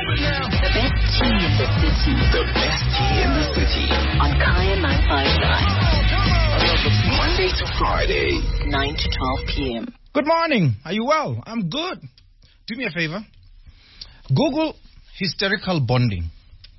The best tea in the city. The best tea in the city. On Kaya 959. Monday to Friday. 9 to 12 p.m. Good morning. Are you well? I'm good. Do me a favor. Google hysterical bonding.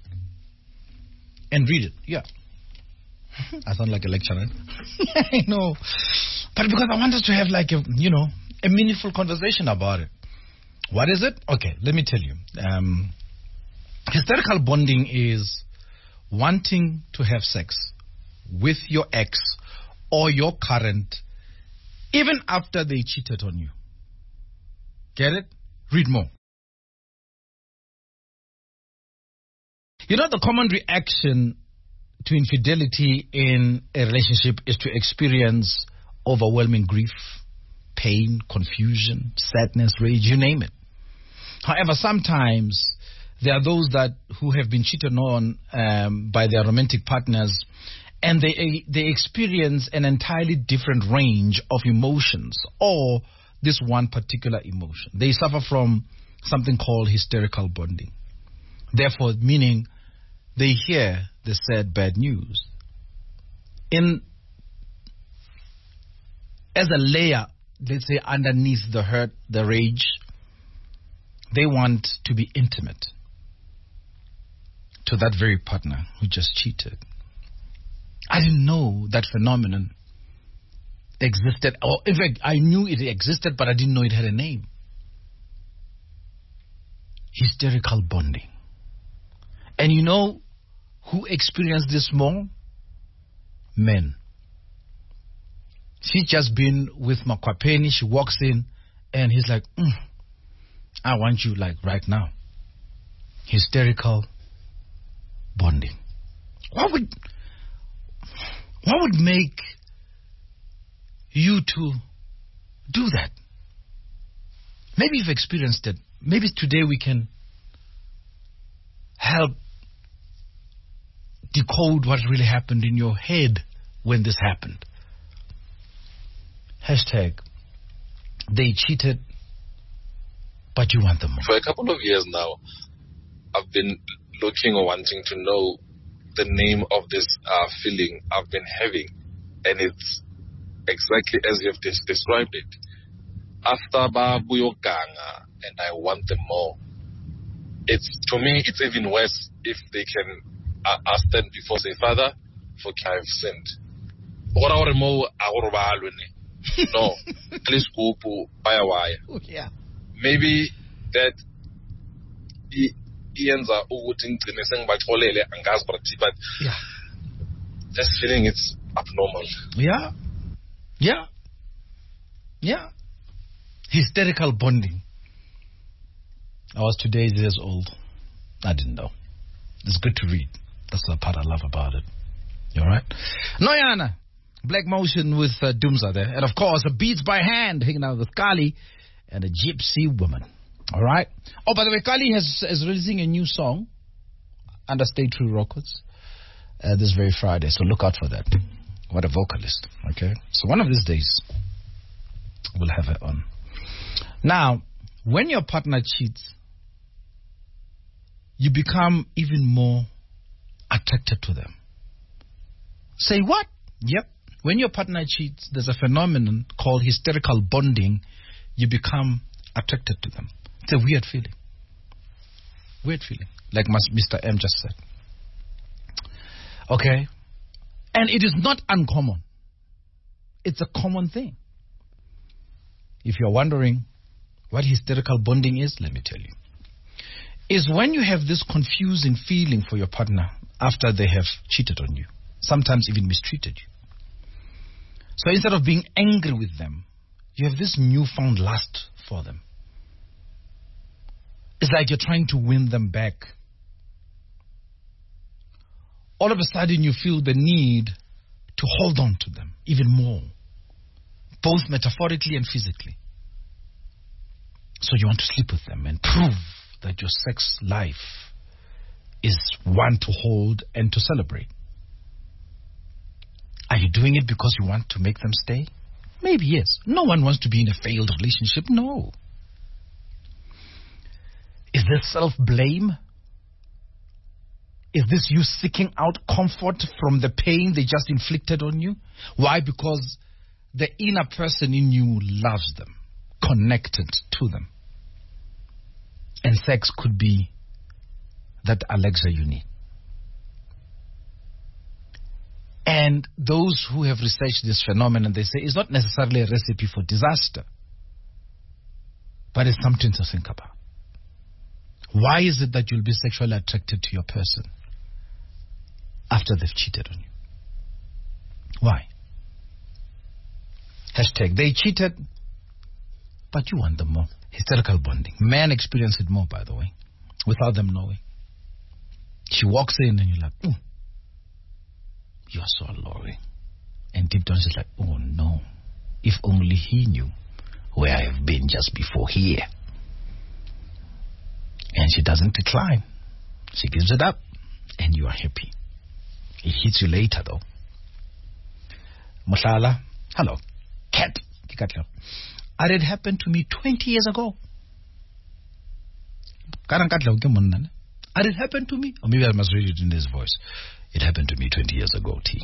And read it. Yeah. I sound like a lecturer. I know. But because I want us to have like a meaningful conversation about it. What is it? Okay, let me tell you. Hysterical bonding is wanting to have sex with your ex or your current even after they cheated on you. Get it? Read more. You know, the common reaction to infidelity in a relationship is to experience overwhelming grief, pain, confusion, sadness, rage, you name it. However, sometimes there are those who have been cheated on by their romantic partners, and they experience an entirely different range of emotions, or this one particular emotion. They suffer from something called hysterical bonding. Therefore, meaning they hear the sad bad news. As a layer, let's say underneath the hurt, the rage, they want to be intimate to that very partner who just cheated. I didn't know that phenomenon existed. Or in fact, I knew it existed, but I didn't know it had a name. Hysterical bonding. And you know who experienced this more? Men. She's just been with Makwapeni. She walks in and he's like, I want you like right now. Hysterical bonding. What would make you to do that? Maybe you've experienced it. Maybe today we can help decode what really happened in your head when this happened. Hashtag, they cheated, but you want them more. For a couple of years now, I've been looking or wanting to know the name of this feeling I've been having, and it's exactly as you've described it. After Babuyoganga, and I want them more. To me, it's even worse if they can stand before say, Father, forgive, I've sinned. No, please go yeah. Maybe that ends up but yeah, just feeling it's abnormal. Yeah. Hysterical bonding. I was 2 years old. I didn't know. It's good to read. That's the part I love about it. You alright? Noyana, Black Motion with Doomza there. And of course, a Beats by Hand hanging out with Kali and a Gypsy Woman. Alright? Oh, by the way, Kali is releasing a new song under Stay True Records this very Friday. So look out for that. What a vocalist. Okay? So one of these days, we'll have her on. Now, when your partner cheats, you become even more attracted to them. Say what? Yep. When your partner cheats, there's a phenomenon called hysterical bonding. You become attracted to them. It's a weird feeling. Weird feeling. Like Mr. M just said. Okay? And it is not uncommon. It's a common thing. If you're wondering what hysterical bonding is, let me tell you. Is when you have this confusing feeling for your partner after they have cheated on you, sometimes even mistreated you. So instead of being angry with them, you have this newfound lust for them. It's like you're trying to win them back. All of a sudden you feel the need to hold on to them even more, both metaphorically and physically. So you want to sleep with them and prove that your sex life is one to hold and to celebrate. Are you doing it because you want to make them stay? Maybe yes. No one wants to be in a failed relationship. No. Is this self-blame? Is this you seeking out comfort from the pain they just inflicted on you? Why? Because the inner person in you loves them, connected to them. And sex could be that Alexa you need. And those who have researched this phenomenon, they say it's not necessarily a recipe for disaster, but it's something to think about. Why is it that you'll be sexually attracted to your person after they've cheated on you? Why? Hashtag, they cheated, but you want them more. Hysterical bonding. Men experience it more, by the way, without them knowing. She walks in and you're like, ooh, you're so alluring. And deep down she's like, oh no, if only he knew where I have been just before here. And she doesn't decline. She gives it up, and you are happy. It hits you later, though. Mushala, hello. Cat. It happened to me 20 years ago. It happened to me. Or maybe I must read it in this voice. It happened to me 20 years ago, T.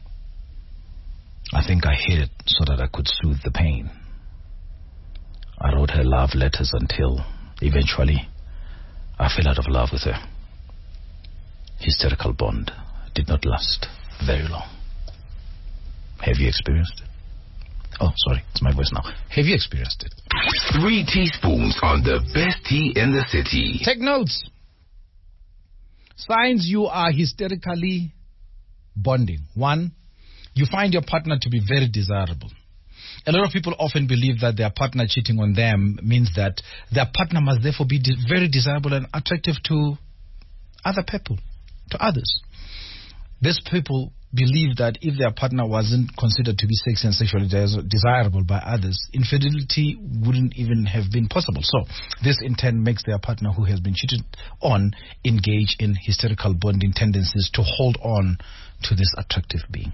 I think I hid it so that I could soothe the pain. I wrote her love letters until eventually I fell out of love with her. Hysterical bond did not last very long. Have you experienced it? Oh, sorry, it's my voice now. Have you experienced it? 3 teaspoons on the best tea in the city. Take notes. Signs you are hysterically bonding. 1, you find your partner to be very desirable. A lot of people often believe that their partner cheating on them means that their partner must therefore be very desirable and attractive to other people, to others. These people believe that if their partner wasn't considered to be sexy and sexually desirable by others, infidelity wouldn't even have been possible. So this in turn makes their partner who has been cheated on engage in hysterical bonding tendencies to hold on to this attractive being.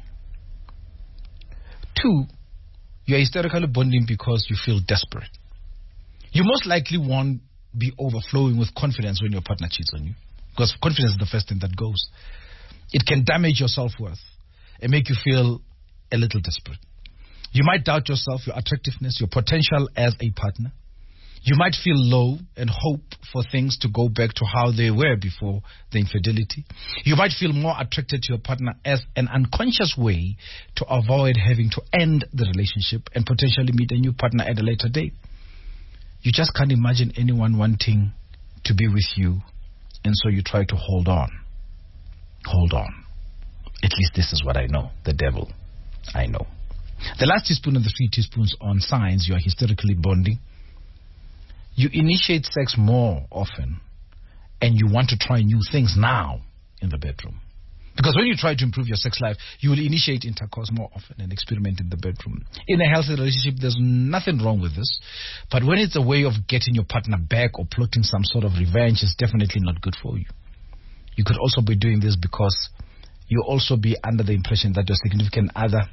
2, you're hysterically bonding because you feel desperate. You most likely won't be overflowing with confidence when your partner cheats on you, because confidence is the first thing that goes. It can damage your self-worth and make you feel a little desperate. You might doubt yourself, your attractiveness, your potential as a partner. You might feel low and hope for things to go back to how they were before the infidelity. You might feel more attracted to your partner as an unconscious way to avoid having to end the relationship and potentially meet a new partner at a later date. You just can't imagine anyone wanting to be with you, and so you try to hold on. Hold on. At least this is what I know. The devil, I know. The last teaspoon of the 3 teaspoons on signs you are hysterically bonding. You initiate sex more often, and you want to try new things now in the bedroom. Because when you try to improve your sex life, you will initiate intercourse more often and experiment in the bedroom. In a healthy relationship, there's nothing wrong with this. But when it's a way of getting your partner back or plotting some sort of revenge, it's definitely not good for you. You could also be doing this because you also be under the impression that your significant other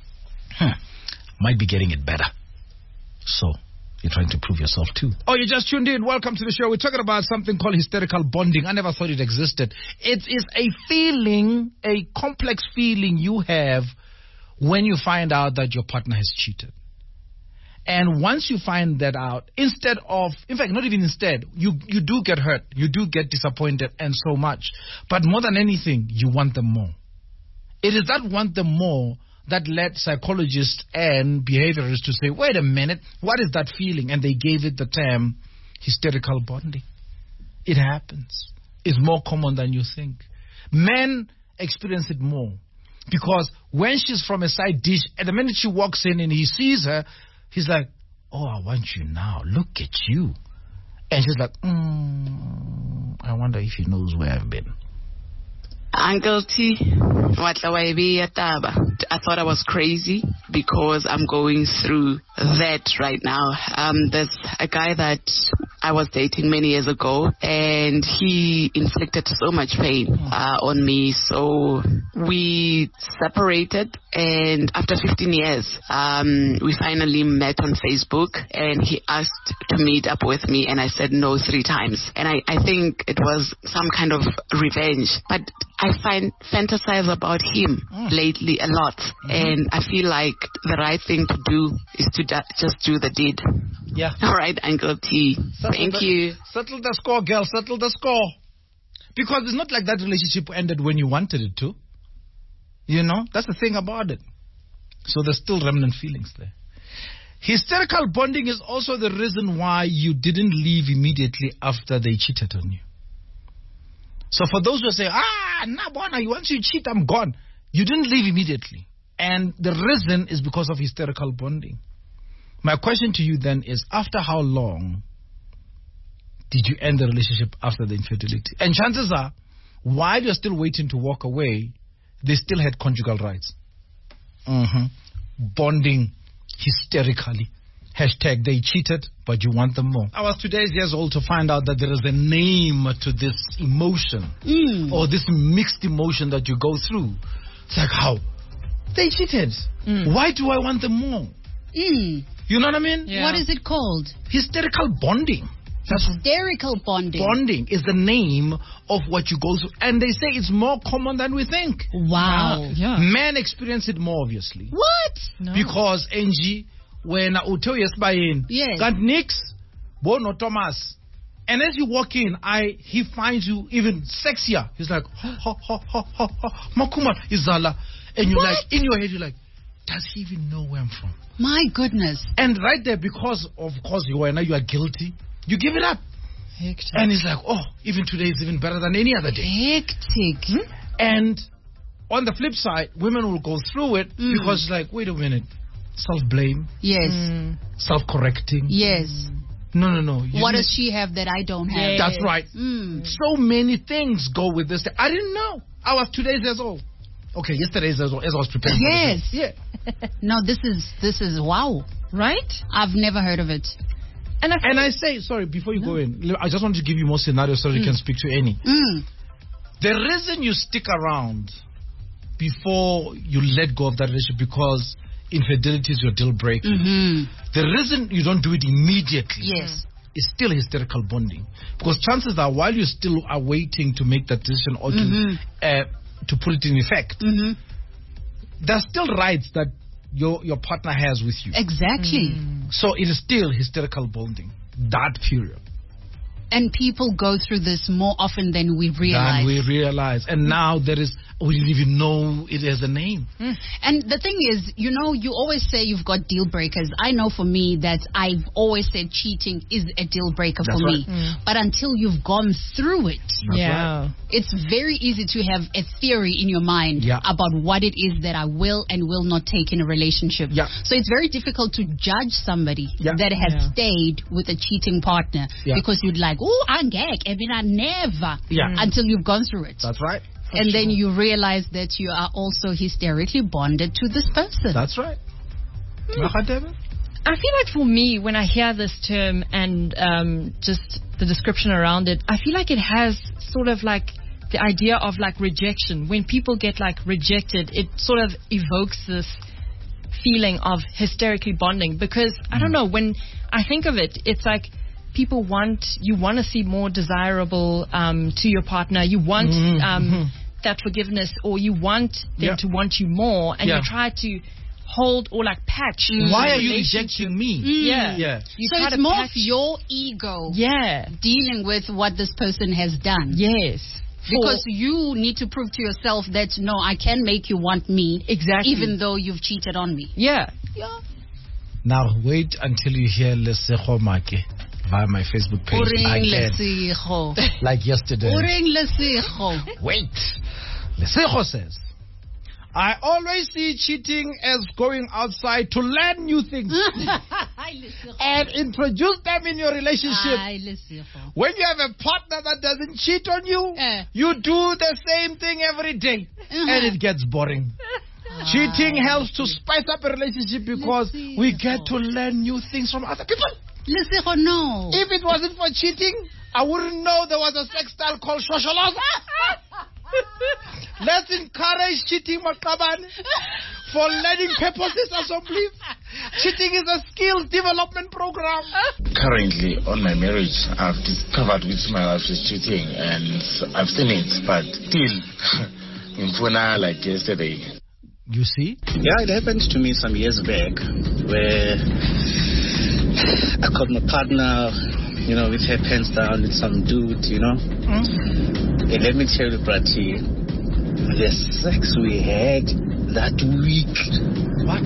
might be getting it better. So you're trying to prove yourself too. Oh, you just tuned in. Welcome to the show. We're talking about something called hysterical bonding. I never thought it existed. It is a feeling, a complex feeling you have when you find out that your partner has cheated. And once you find that out, in fact, not even instead, you do get hurt, you do get disappointed and so much. But more than anything, you want them more. It is that want them more that led psychologists and behaviorists to say, wait a minute, what is that feeling? And they gave it the term hysterical bonding. It happens. It's more common than you think. Men experience it more because when she's from a side dish, at the minute she walks in and he sees her, he's like, oh, I want you now. Look at you. And she's like, I wonder if he knows where I've been. Uncle T, I thought I was crazy because I'm going through that right now. There's a guy that I was dating many years ago, and he inflicted so much pain on me. So we separated, and after 15 years, we finally met on Facebook, and he asked to meet up with me, and I said no 3 times. And I think it was some kind of revenge. But I fantasize about him lately a lot, and I feel like the right thing to do is to just do the deed. Yeah. All right, Uncle T. Thank you. Settle the score, girl. Settle the score. Because it's not like that relationship ended when you wanted it to. You know, that's the thing about it. So there's still remnant feelings there. Hysterical bonding is also the reason why you didn't leave immediately after they cheated on you. So for those who say, once you cheat, I'm gone. You didn't leave immediately. And the reason is because of hysterical bonding. My question to you then is, after how long did you end the relationship after the infidelity? And chances are, while you're still waiting to walk away, they still had conjugal rights. Bonding hysterically. Hashtag they cheated, but you want them more. I was 2 years old to find out that there is a name to this emotion or this mixed emotion that you go through. It's like, how? They cheated. Why do I want them more? You know what I mean? Yeah. What is it called? Hysterical bonding. Hysterical bonding. Bonding is the name of what you go through. And they say it's more common than we think. Wow. Yeah. Men experience it more, obviously. What? No. Because, Angie, when Uto yes by in, got Nix, Bono Thomas. And as you walk in, he finds you even sexier. He's like, Makuma Izala. And you're like, in your head, you're like, does he even know where I'm from? My goodness. And right there, because of course you are guilty, you give it up. Hectic. And it's like, even today is even better than any other day. Hectic. And on the flip side, women will go through it because it's like, wait a minute, self-blame. Yes. Self-correcting. Yes. No. What does she have that I don't have? Yes. That's right. So many things go with this. I didn't know. I was 2 years old. Okay, yesterday as I was preparing. Yes. For the show. Yeah. No, this is wow. Right? I've never heard of it. And I say, sorry, before you go in, I just want to give you more scenarios so you can speak to any. The reason you stick around before you let go of that relationship because infidelity is your deal breaker. The reason you don't do it immediately is still hysterical bonding. Because chances are, while you still are waiting to make that decision or to put it in effect, there's still rights that your partner has with you. Exactly. So it is still hysterical bonding, that period. And people go through this more often than we realize. And now we didn't even know it has a name. And the thing is, you always say you've got deal breakers. I know for me that I've always said cheating is a deal breaker for me. But until you've gone through it, it's very easy to have a theory in your mind about what it is that I will and will not take in a relationship. So it's very difficult to judge somebody that has stayed with a cheating partner because you'd like, I'm gag. I mean, I never. Until you've gone through it. That's right. And then you realize that you are also hysterically bonded to this person. That's right. I feel like for me, when I hear this term and just the description around it, I feel like it has sort of like the idea of like rejection. When people get like rejected, it sort of evokes this feeling of hysterically bonding. Because, I don't know, when I think of it, it's like you want to see more desirable to your partner. You want that forgiveness, or you want them to want you more, and you try to hold or like patch. Why are you rejecting me? You so it's more of your ego dealing with what this person has done. Yes. Because you need to prove to yourself that, no, I can make you want me. Exactly. Even though you've cheated on me. Yeah. Now, wait until you hear Lesego Make via my Facebook page again. Like yesterday. Wait. Lesego says, I always see cheating as going outside to learn new things and introduce them in your relationship. When you have a partner that doesn't cheat on you, you do the same thing every day and it gets boring. Cheating helps to spice up a relationship because we get to learn new things from other people. No. If it wasn't for cheating, I wouldn't know there was a sex style called Shosholoza. Let's encourage cheating, Maqabane. For learning purposes assembly. Cheating is a skills development program. Currently, on my marriage, I've discovered which my wife is cheating, and I've seen it, but still, in Puna, like yesterday. You see? Yeah, it happened to me some years back, where I caught my partner, with her pants down with some dude, And let me tell you, Brati, the sex we had that week. What?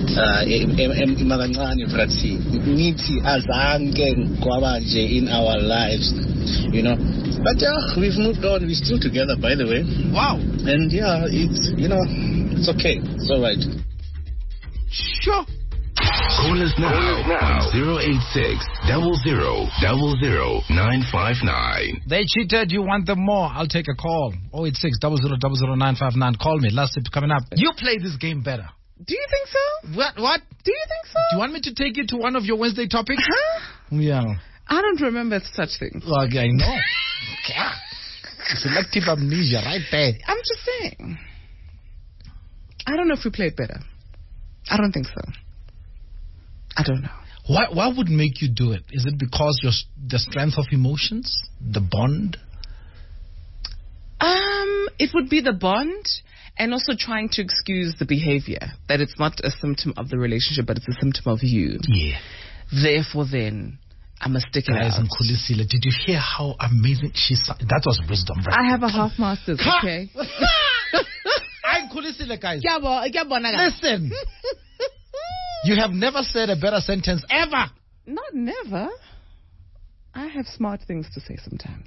In our lives, But we've moved on. We're still together, by the way. Wow. And it's okay. It's all right. Sure. Call us now. 086 00 959. They cheated. You want them more? I'll take a call. 086 00 959. Call me. Last tip coming up. You play this game better. Do you think so? What? Do you think so? Do you want me to take you to one of your Wednesday topics? Yeah. I don't remember such things. Well, I know. Selective amnesia right there. I'm just saying. I don't know if we played better. I don't think so. I don't know. What would make you do it? Is it because the strength of emotions? The bond? It would be the bond and also trying to excuse the behavior. That it's not a symptom of the relationship, but it's a symptom of you. Yeah. Therefore then, I must stick it out. Did you hear how amazing she sounded? That was wisdom, right? I have a half master's, okay? I'm Kulisile, guys. Listen. You have never said a better sentence ever. Not never. I have smart things to say sometimes.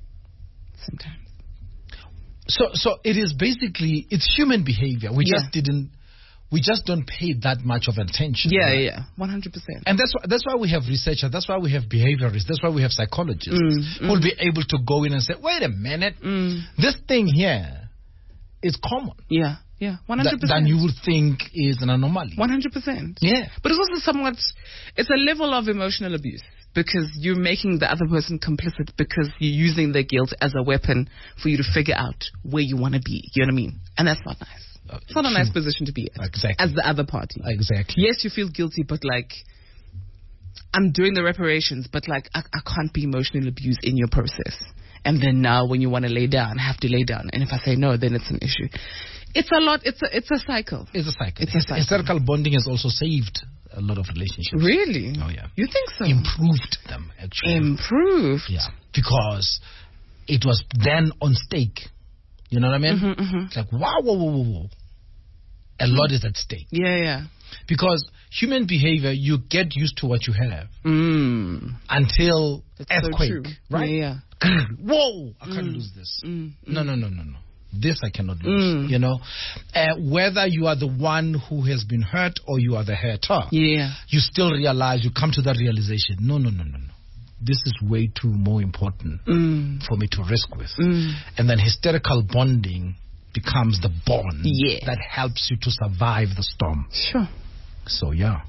So it is basically, it's human behavior. We just don't pay that much of attention. Yeah, right? Yeah, 100%. And that's why we have researchers, that's why we have behaviorists, that's why we have psychologists who will be able to go in and say, wait a minute, this thing here is common. Yeah. Yeah, 100%. Than you would think is an anomaly. 100%. Yeah. But it's also it's a level of emotional abuse because you're making the other person complicit because you're using their guilt as a weapon for you to figure out where you want to be. You know what I mean? And that's not nice. It's not a nice position to be in. Exactly. As the other party. Exactly. Yes, you feel guilty, but I'm doing the reparations, but I can't be emotionally abused in your process. And then now when you want to lay down, I have to lay down. And if I say no, then it's an issue. It's a lot. It's a cycle. It's a cycle. Hysterical bonding has also saved a lot of relationships. Really? Oh, yeah. You think so? Improved them, actually. Improved? Yeah. Because it was then on stake. You know what I mean? It's like, whoa. A lot is at stake. Yeah. Because human behavior, you get used to what you have. Until that's earthquake. So true. Right? Yeah. Whoa, I can't lose this. No. This I cannot lose. Whether you are the one who has been hurt or you are the hurter, you still realize, you come to that realization, no. This is way too more important for me to risk with. And then hysterical bonding becomes the bond that helps you to survive the storm. Sure. So, yeah.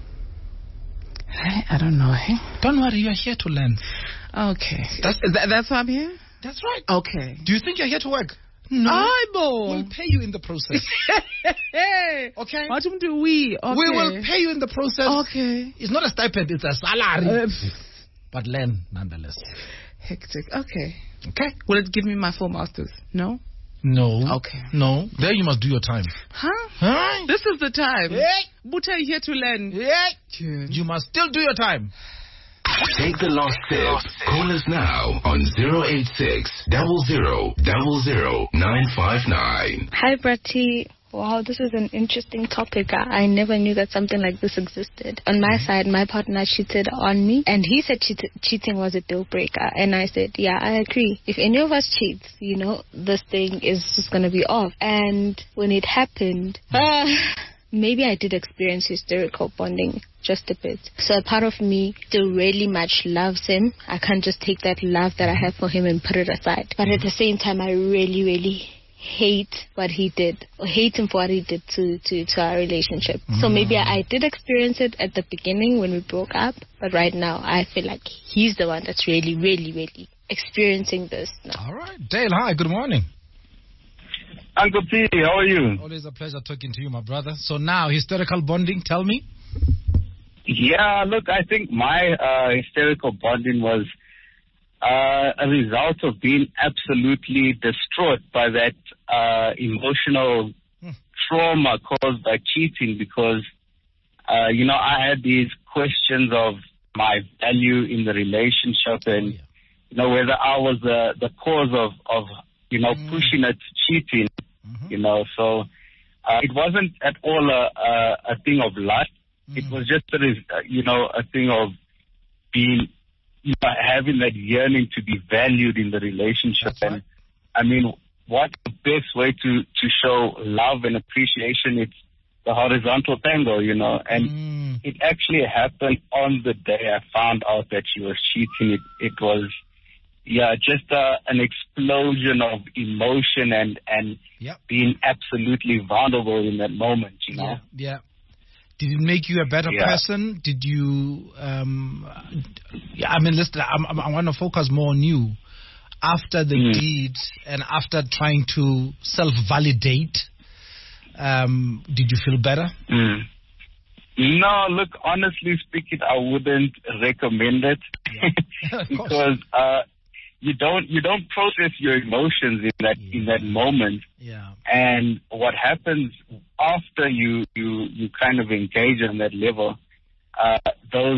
I don't know. Don't worry, you are here to learn. Okay. That's why I'm here? That's right. Okay. Do you think you're here to work? No. We'll pay you in the process. Okay? What do we? Okay. We will pay you in the process. Okay. It's not a stipend, it's a salary. But learn nonetheless. Hectic. Okay. Okay. Will it give me my full masters? No? No. Okay. No. There you must do your time. Huh? This is the time. Buta here to learn. You must still do your time. Take the last step. Call us now on 086 00 959. Hi, Bratty. Wow, this is an interesting topic. I never knew that something like this existed. On my side, my partner cheated on me, and he said cheating was a deal breaker. And I said, yeah, I agree. If any of us cheats, this thing is just going to be off. And when it happened, maybe I did experience hysterical bonding just a bit. So a part of me still really much loves him. I can't just take that love that I have for him and put it aside. But at the same time, I really, really hate what he did, or hate him for what he did to our relationship. So maybe I did experience it at the beginning when we broke up, but right now I feel like he's the one that's really, really, really experiencing this now. All right. Dale, hi, good morning. Uncle T, how are you? Always a pleasure talking to you, my brother. So now, hysterical bonding, tell me. Yeah, look, I think my hysterical bonding was a result of being absolutely distraught by that emotional trauma caused by cheating because, I had these questions of my value in the relationship and, whether I was the cause of pushing it to cheating, so it wasn't at all a thing of lust. It was just, a thing of being, having that yearning to be valued in the relationship. Right. And I mean, what the best way to show love and appreciation? It's the horizontal tango, and it actually happened on the day I found out that she was cheating. It was, just an explosion of emotion and being absolutely vulnerable in that moment, Yeah. Did it make you a better person? Did you, listen, I want to focus more on you. After the deed and after trying to self-validate, did you feel better? No, look, honestly speaking, I wouldn't recommend it because you don't process your emotions in that moment. Yeah. And what happens after you kind of engage on that level, those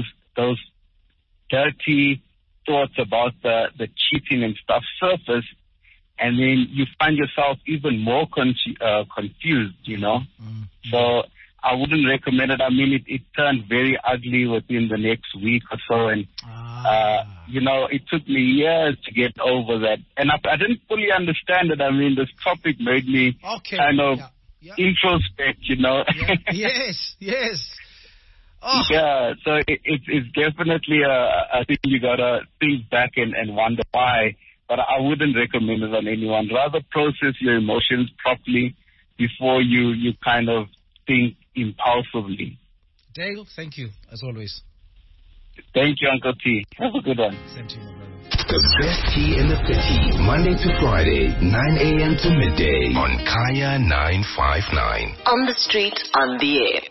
dirty thoughts about the cheating and stuff surface, and then you find yourself even more confused, So I wouldn't recommend it. I mean, it turned very ugly within the next week or so, and it took me years to get over that. And I didn't fully understand it. I mean, this topic made me kind of introspect, Yes. Oh. Yeah, so it's definitely a thing you gotta think back and wonder why. But I wouldn't recommend it on anyone. Rather process your emotions properly before you kind of think impulsively. Dale, thank you, as always. Thank you, Uncle T. Have a good one. Same to you, my brother. The best tea in the city, Monday to Friday, 9 a.m. to midday on Kaya 959. On the street, on the air.